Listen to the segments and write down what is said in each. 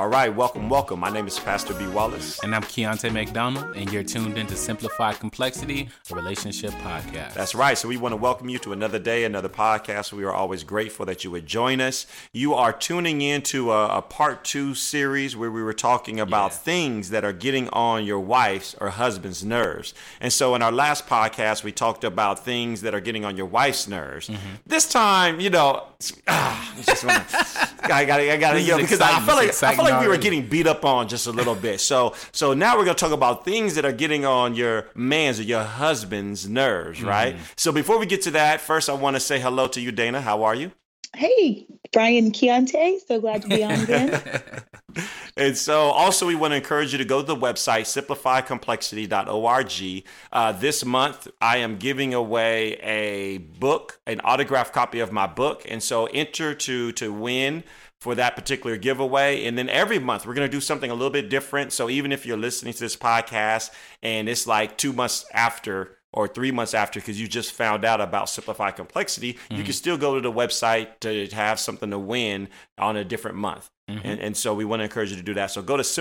All right, welcome. My name is Pastor B. Wallace. And I'm Keontae McDonald, and you're tuned into Simplify Complexity, a relationship podcast. That's right. So we want to welcome you to another day, another podcast. We are always grateful that you would join us. You are tuning into a part 2 series where we were talking about things that are getting on your wife's or husband's nerves. And so in our last podcast, we talked about things that are getting on your wife's nerves. Mm-hmm. This time, I gotta, because I feel like we were getting beat up on just a little bit. So now we're gonna talk about things that are getting on your man's or your husband's nerves, right? So before we get to that, first I want to say hello to you, Dana. How are you? Hey, Brian Keontae. So glad to be on again. And so also we want to encourage you to go to the website, simplifycomplexity.org. This month, I am giving away a book, an autographed copy of my book. And so enter to win for that particular giveaway. And then every month, we're going to do something a little bit different. So even if you're listening to this podcast and it's like 2 months after or 3 months after, because you just found out about Simplify Complexity, you can still go to the website to have something to win on a different month. And so we want to encourage you to do that. So go to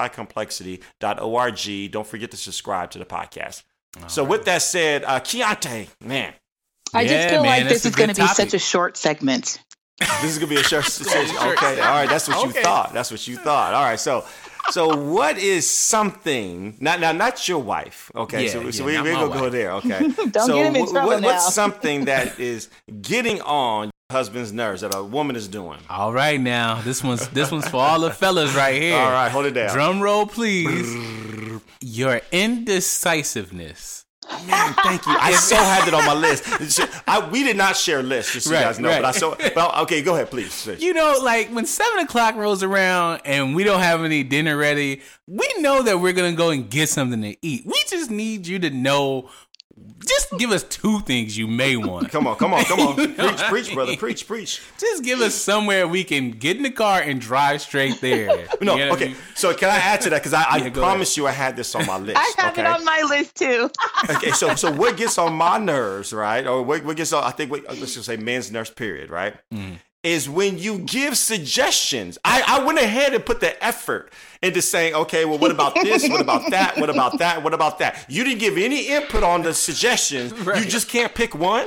simplifycomplexity.org. Don't forget to subscribe to the podcast. With that said, Keontae, man. I just feel like this is going to be such a short segment. This is going to be a short segment. Okay. All right. That's what you thought. That's what you thought. All right. So what is something, not your wife, okay? So we're going to go there, okay? Don't get him in trouble now. What's something that is getting on your husband's nerves that a woman is doing? All right, now. This one's for all the fellas right here. All right, hold it down. Drum roll, please. Your indecisiveness. Man, thank you. I so had it on my list. We did not share lists, just so you guys know. Right. But okay, go ahead, please. You know, like when 7 o'clock rolls around and we don't have any dinner ready, we know that we're going to go and get something to eat. We just need you to know. Just give us 2 things you may want. Come on. Preach, brother. Preach. Just give us somewhere we can get in the car and drive straight there. No, okay. So can I add to that? Because I promise you I had this on my list. I have it on my list too. Okay, so what gets on my nerves, right? Or what gets on, let's just say men's nerves, period, right? Is when you give suggestions. I went ahead and put the effort into saying, okay, well, what about this? What about that? What about that? What about that? You didn't give any input on the suggestions. Right. You just can't pick one?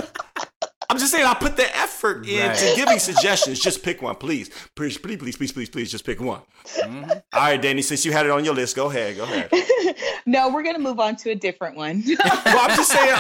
I'm just saying I put the effort into giving suggestions. Just pick one, please. Please, just pick one. All right, Danny, since you had it on your list, go ahead. No, we're going to move on to a different one. Well, I'm just saying,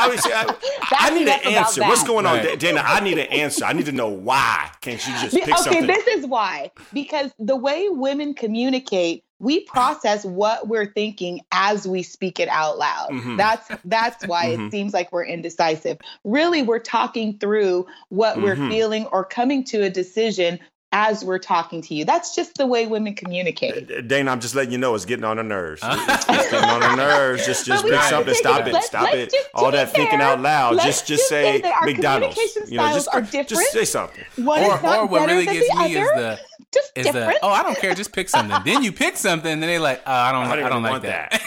I need an answer. What's going on, Dana? I need an answer. I need to know why. Can't you just pick something? Okay, this is why. Because the way women communicate, we process what we're thinking as we speak it out loud. That's why it seems like we're indecisive. Really, we're talking through what we're feeling or coming to a decision as we're talking to you. That's just the way women communicate. Dana, I'm just letting you know it's getting on her nerves. It's getting on her nerves. Just pick something. Stop it. All that thinking out loud. Just say McDonald's. Communication styles are different. Just say something. Or what really gets me is different. I don't care. Just pick something. Then you pick something, and then they're like, I don't like that.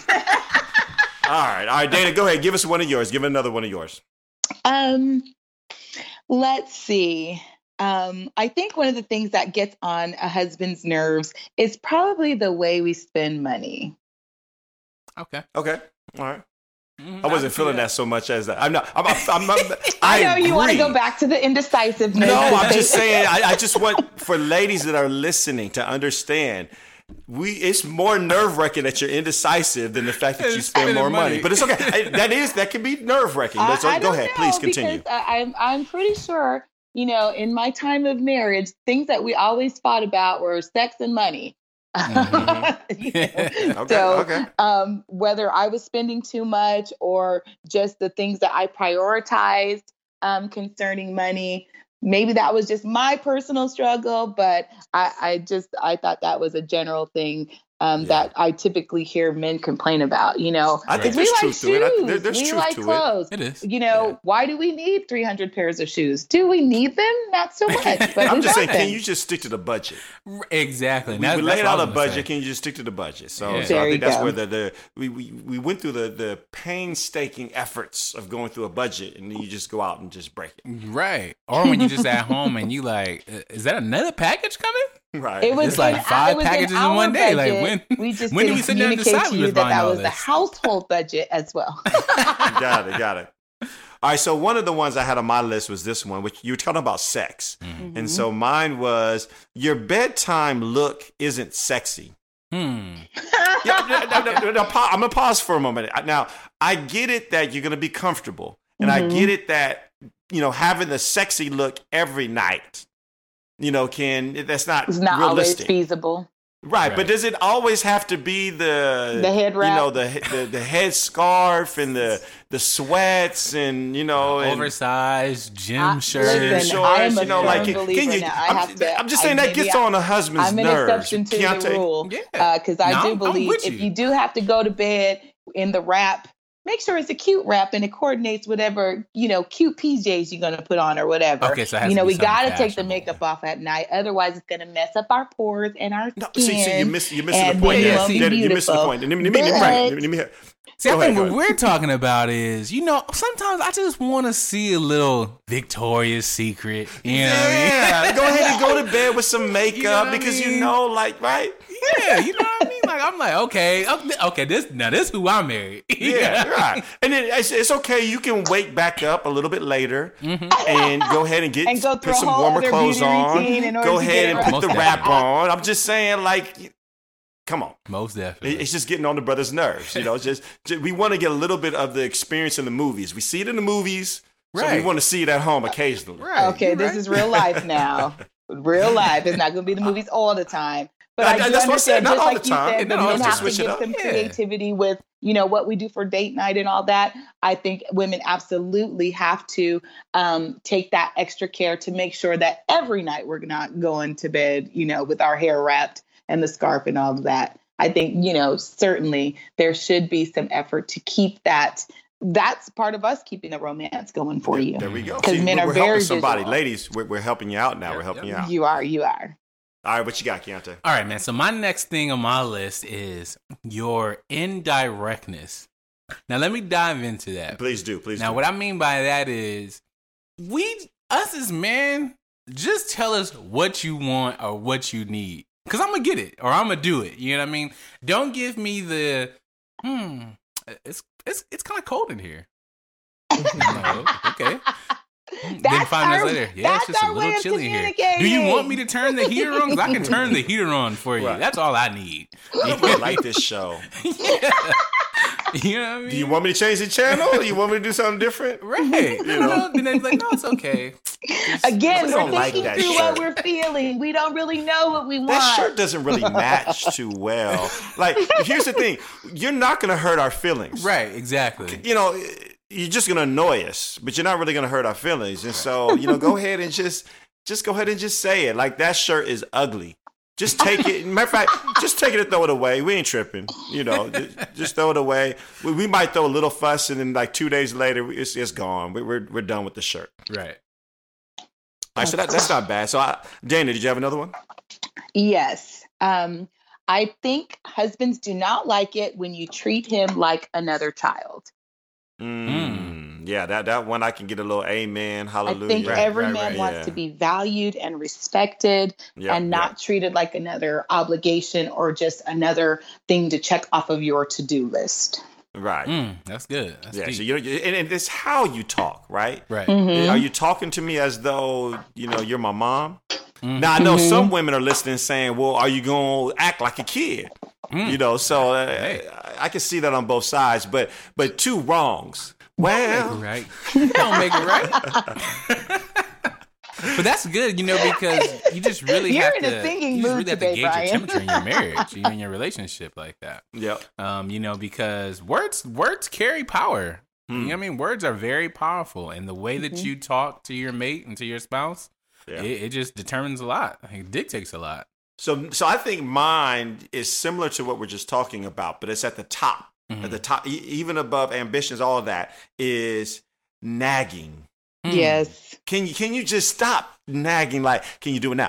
All right, Dana, go ahead. Give us one of yours. Give another one of yours. Let's see. I think one of the things that gets on a husband's nerves is probably the way we spend money. Okay. All right. I wasn't feeling that so much as that. I'm not. I know you want to go back to the indecisiveness. No, I'm just saying. I just want for ladies that are listening to understand. It's more nerve-wracking that you're indecisive than the fact that you spend more money. But it's okay. That can be nerve-wracking. Go ahead, please continue. I'm pretty sure. You know, in my time of marriage, things that we always fought about were sex and money. Whether I was spending too much or just the things that I prioritized concerning money, maybe that was just my personal struggle, but I thought that was a general thing that I typically hear men complain about, you know. I think there's truth to it. There's we truth like to clothes. It is. You know, why do we need 300 pairs of shoes? Do we need them? Not so much. But I'm just saying, can you just stick to the budget? Exactly. We laid out a budget. Can you just stick to the budget? So I think that's where we went through the painstaking efforts of going through a budget, and then you just go out and just break it. Right. Or when you're just at home and you like, is that another package coming? Right. It was It's like in- 5 it was packages in our one day. Like, budget. when- we just when do didn't we sit down and communicate decide to we you was that buying all was the this? household budget as well. Got it. All right, so one of the ones I had on my list was this one, which you were talking about sex. Mm-hmm. And so mine was, your bedtime look isn't sexy. Hmm. Yeah, I'm going to pause for a moment. Now, I get it that you're going to be comfortable. And I get it that, having the sexy look every night, that's not It's not realistic. always feasible. Right, but does it always have to be the head wrap? the head scarf and the sweats and and Oversized gym shirt. listen, shorts, I am a firm like believer now. I have to. I'm just saying that gets on a husband's I'm an nerves. exception to Keontae? the rule Yeah. because I No, do I'm believe with if you. you do have to go to bed in the wrap, make sure it's a cute wrap and it coordinates whatever cute PJs you're gonna put on or whatever. Okay, so it has to be we something got to take the fashionable. makeup off at night, otherwise it's gonna mess up our pores and our skin. No, see, you're missing and the point. then you Dad. won't be Dad, you're missing the beautiful. point. Let me hear. See, I Go think ahead, what go we're talking about is, sometimes I just want to see a little Victoria's Secret. You know what I mean? Yeah, go ahead and go to bed with some makeup You know what I because mean? right? Yeah, you know what I mean? Like, I'm like, okay, this who I married. Yeah, right. And then it's okay. You can wake back up a little bit later and go ahead and And go through put a some whole warmer other clothes beauty on. routine in order Go to ahead get and it put right. the Most wrap definitely. on. I'm just saying, come on. Most definitely. It's just getting on the brother's nerves. Just we want to get a little bit of the experience in the movies. We see it in the movies, so we Right. want to see it at home occasionally. Right. Okay, you're this right. is real life now. Real life. It's not going to be the movies all the time. But I do That's what I said, understand, not just all like the you time. said, And the not men always have to switch it give up. some Yeah. creativity with, what we do for date night and all that. I think women absolutely have to take that extra care to make sure that every night we're not going to bed, with our hair wrapped and the scarf and all of that. I think, certainly there should be some effort to keep that. That's part of us keeping the romance going for you. There we go. Because men are we're very helping somebody. visual. Ladies, we're helping you out now. Yep, we're helping yep. you out. You are. All right, what you got, Keontae? All right, man. So my next thing on my list is your indirectness. Now, let me dive into that. Please do. Now, what I mean by that is, us as men, just tell us what you want or what you need. Because I'm going to get it or I'm going to do it. You know what I mean? Don't give me the, it's kind of cold in here. No, okay. Then That's 5 minutes our- later, yeah, it's that's just a our way little of chilly in here. Do you want me to turn the heater on? Because I can turn the heater on for you. Right. That's all I need. I like this show. Yeah. You know what I mean? Do you want me to change the channel? Or you want me to do something different? Right. Then they're like, no, it's okay. Again, We we're don't like thinking that through shirt. what we're feeling. We don't really know what we want. That shirt doesn't really match too well. Like, here's the thing. You're not going to hurt our feelings. Right, exactly. You're just going to annoy us, but you're not really going to hurt our feelings. And so, go ahead and just go ahead and just say it. Like, that shirt is ugly. Just take it. Matter of fact, just take it and throw it away. We ain't tripping. Just throw it away. We might throw a little fuss, and then like 2 days later, it's gone. We're done with the shirt. Right. All right, so that's not bad. So, Dana, did you have another one? Yes. I think husbands do not like it when you treat him like another child. Yeah, that one I can get a little amen, hallelujah. I think every man right, wants yeah. to be valued and respected Yeah, and not treated like another obligation or just another thing to check off of your to-do list. Right. That's good. That's Yeah, deep. so and it's how you talk, right? Right. Are you talking to me as though, you're my mom? Now, I know some women are listening saying, well, are you going to act like a kid? So I can see that on both sides, but two wrongs. Well, Right. Don't make it right. But that's good, because you just really You're have in to. a singing you just mood really have to today, gauge Brian. your temperature in your marriage, in your relationship like that. yep. Because words carry power. You know what I mean? Words are very powerful, and the way that you talk to your mate and to your spouse, it just determines a lot. It dictates a lot. So I think mine is similar to what we're just talking about, but it's at the top. At the top, even above ambitions, all of that is nagging. Yes. Can you just stop nagging? Like, can you do it now?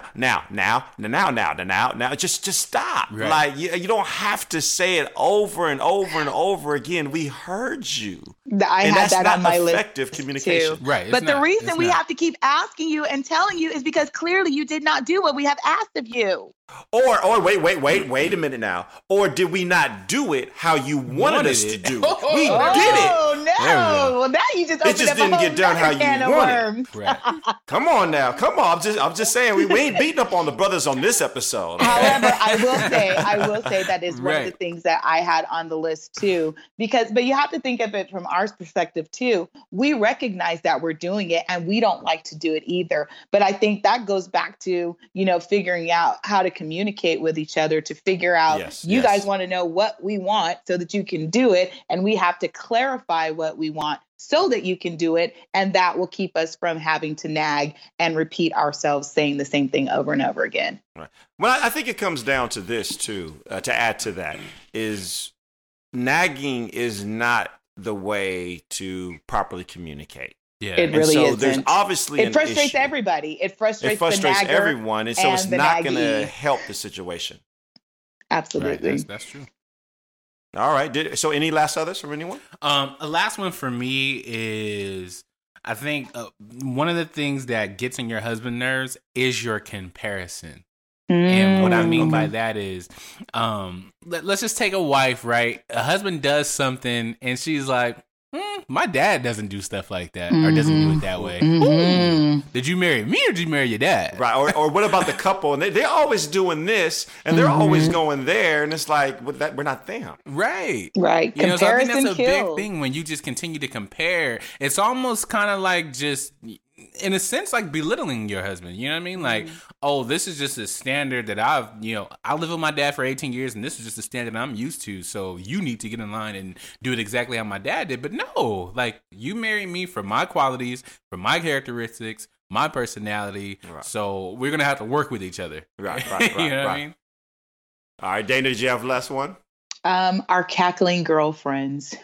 Now. Just stop. Right. Like, you don't have to say it over and over and over again. We heard you. I had that on my list. Effective communication. Too. Right. But the reason we have to keep asking you and telling you is because clearly you did not do what we have asked of you. Or wait a minute now. Or did we not do it how you wanted us to do it? We did it. Oh no! Well, now you just opened up a whole get done how you can of wanted. worms. Right. Come on now. Come on. I'm just saying we ain't beating up on the brothers on this episode. However, I will say that is one of the things that I had on the list too. But you have to think of it from our perspective too. We recognize that we're doing it and we don't like to do it either. But I think that goes back to, figuring out how to communicate with each other to figure out you guys want to know what we want so that you can do it. And we have to clarify what we want so that you can do it. And that will keep us from having to nag and repeat ourselves saying the same thing over and over again. Right. Well, I think it comes down to this too, to add to that, is nagging is not the way to properly communicate. Yeah. It really isn't. There's obviously it frustrates everybody. It frustrates the nagger everyone, and so it's not going to naggee. help the situation. Absolutely. Right. That's true. All right. So any last others from anyone? A last one for me is, I think one of the things that gets on your husband's nerves is your comparison. And what I mean by that is, let's just take a wife, right? A husband does something and she's like, my dad doesn't do stuff like that or doesn't do it that way. Did you marry me or did you marry your dad? Right. Or what about the couple? And they're always doing this and they're always going there. And it's like, we're not them. Right. Right. So I think that's a kills. big thing when you just continue to compare. It's almost kind of like just, in a sense, like belittling your husband. You know what I mean? Like, oh, this is just a standard that I lived with my dad for 18 years and this is just a standard I'm used to. So you need to get in line and do it exactly how my dad did. But no, like, you married me for my qualities, for my characteristics, my personality. Right. So we're going to have to work with each other. Right. You know what I mean? All right, Dana, did you have the last one? Our cackling girlfriends.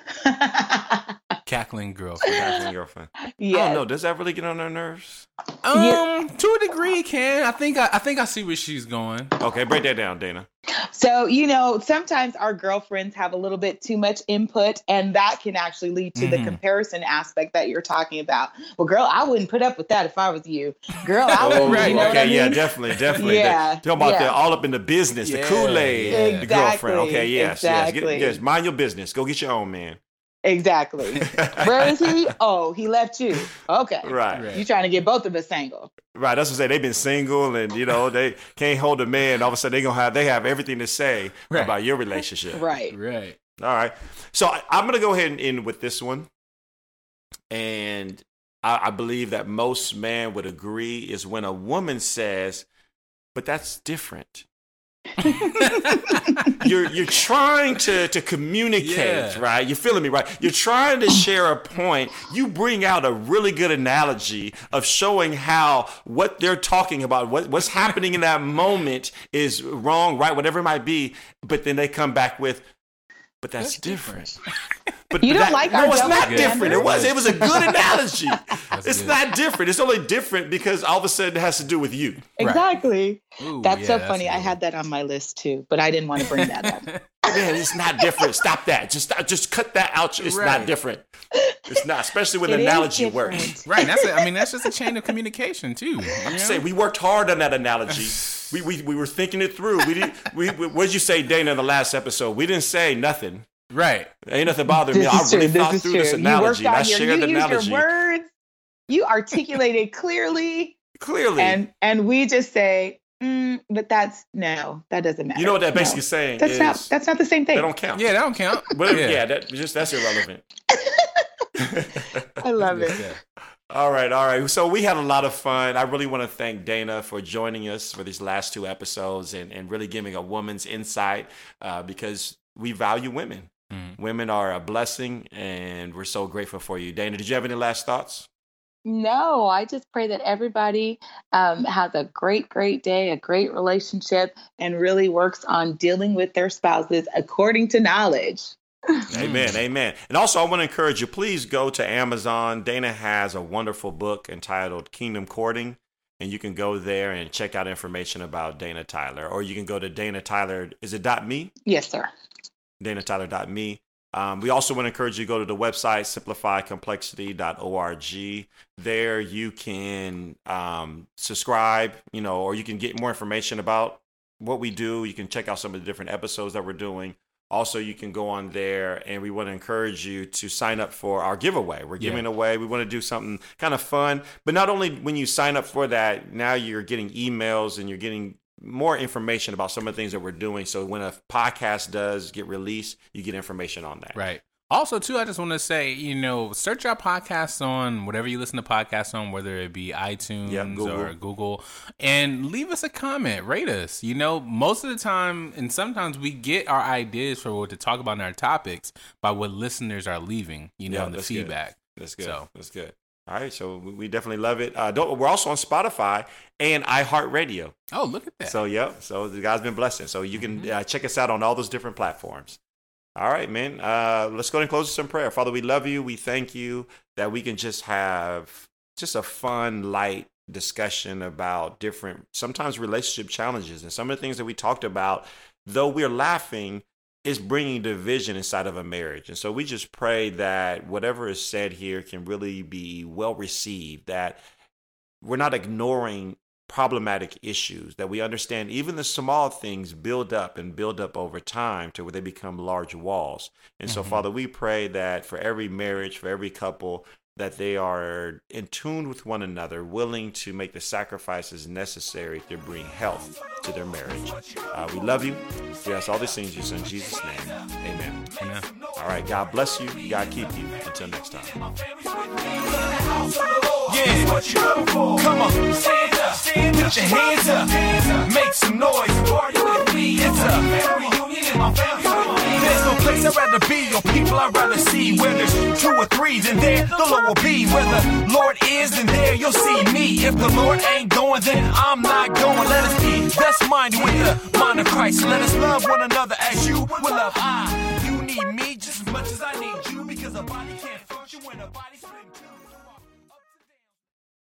Cackling girlfriend. Yeah. I don't know. Does that really get on their nerves? To a degree, it can. I think I see where she's going. Okay, break that down, Dana. So, sometimes our girlfriends have a little bit too much input, and that can actually lead to the comparison aspect that you're talking about. Well, girl, I wouldn't put up with that if I was you. Girl, I wouldn't. Right. You know what I mean? Yeah, definitely. Yeah. Talking about they're all up in the business, the Kool-Aid, Exactly. the girlfriend. Okay, yes. Exactly. Yes, mind your business. Go get your own man. Exactly. Where is he? Oh, he left you. Okay. Right. You trying to get both of us single. Right. That's what I say. They've been single and, they can't hold a man. All of a sudden they have everything to say about your relationship. Right. All right. So I'm going to go ahead and end with this one. And I believe that most men would agree is when a woman says, but that's different. You're trying to communicate, right? You're feeling me, right? You're trying to share a point. You bring out a really good analogy of showing how what they're talking about, what's happening in that moment is wrong, right? Whatever it might be. But then they come back with, but that's different. But you don't like our no, it's not double different. standard? It was a good analogy. It's good. not different. It's only different because all of a sudden it has to do with you. Exactly. Ooh, that's so that's funny. I good. had that on my list too, but I didn't want to bring that up. Man, it's not different. Stop that. Just cut that out. It's not different. It's not, especially when the analogy works. Right. That's just a chain of communication too. I'm just saying we worked hard on that analogy. We were thinking it through. What did you say, Dana, in the last episode? We didn't say nothing. Right. Ain't nothing bothering me. I really thought through this analogy. I shared the analogy. You used your words. You articulated clearly. Clearly. And we just say, but that doesn't matter. You know what that basically saying that's is? That's not the same thing. They don't count. Yeah, that don't count. But that's irrelevant. I love it. All right. So we had a lot of fun. I really want to thank Dana for joining us for these last two episodes and really giving a woman's insight because we value women. Women are a blessing, and we're so grateful for you. Dana, did you have any last thoughts? No, I just pray that everybody has a great, great day, a great relationship, and really works on dealing with their spouses according to knowledge. Amen. Amen. And also, I want to encourage you, please go to Amazon. Dana has a wonderful book entitled Kingdom Courting. And you can go there and check out information about Dana Tyler. Or you can go to Dana Tyler. Is it .me? Yes, sir. DanaTyler.me. We also want to encourage you to go to the website, simplifycomplexity.org. There you can subscribe, or you can get more information about what we do. You can check out some of the different episodes that we're doing. Also, you can go on there, and we want to encourage you to sign up for our giveaway. We're giving away. We want to do something kind of fun. But not only when you sign up for that, now you're getting emails and you're getting more information about some of the things that we're doing. So when a podcast does get released, you get information on that. Right. Also, too, I just want to say, search our podcasts on whatever you listen to podcasts on, whether it be iTunes or Google, and leave us a comment, rate us. Most of the time, and sometimes we get our ideas for what to talk about in our topics by what listeners are leaving, in the feedback. Good. That's good. That's good. All right, so we definitely love it. We're also on Spotify and iHeartRadio. Oh, look at that. So, so the God's been blessing. So you can check us out on all those different platforms. All right, man. Let's go and close with some prayer. Father, we love you. We thank you that we can just have just a fun, light discussion about different, sometimes relationship challenges. And some of the things that we talked about, though we're laughing, is bringing division inside of a marriage. And so we just pray that whatever is said here can really be well received, that we're not ignoring problematic issues, that we understand even the small things build up over time to where they become large walls. And so, Father, we pray that for every marriage, for every couple, that they are in tune with one another, willing to make the sacrifices necessary to bring health to their marriage. We love you. We ask all these things in your son Jesus' name. Amen. Amen. All right. God bless you. God keep you. Until next time. Yeah, come on, stand up, put your hands up, make some noise, party with me. It's a family reunion in my family. There's no place I'd rather be or people I'd rather see. Where there's 2 or 3, then there the Lord will be. Where the Lord is, then there you'll see me. If the Lord ain't going, then I'm not going. Let us be best minded with the mind of Christ. Let us love one another as you will love I. You need me just as much as I need you, because a body can't function when a body's split in two.